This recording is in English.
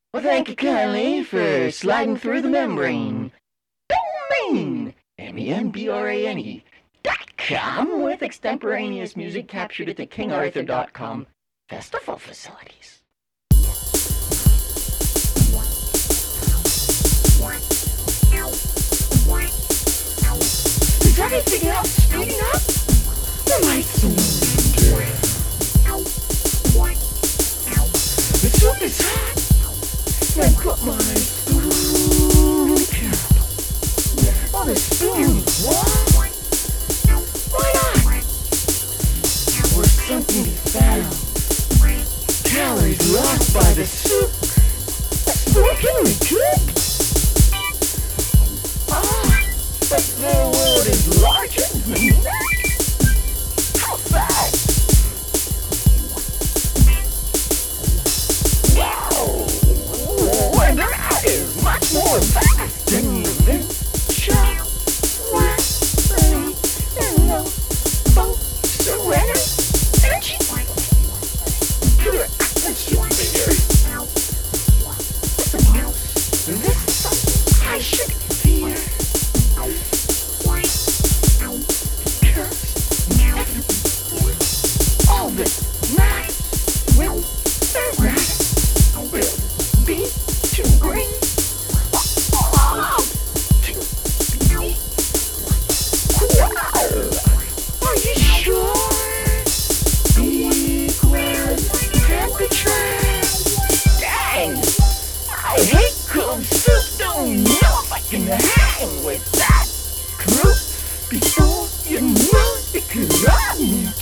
Well, thank you kindly for sliding through the membrane. Domain, MENBRANE.com with extemporaneous music captured at the KingArthur.com festival facilities. Is everything else speeding up? Am I so dead? The soup is hot. I put my spoon in the cap. Oh, the spoon, what? Why not? Or something be found. Calories lost by the soup. The spoon can be good. But the world is larger than that. How fast? Wow! And that is much more fast than the venture. What? And no boat surrender. Energy. That's your figure. Suppose this is something I should fear. All this mass will surround will be too green. Are you sure? Equals temperature. Dang! I hate cold soup. Don't know if I can hang with that crew. Before you know it could run.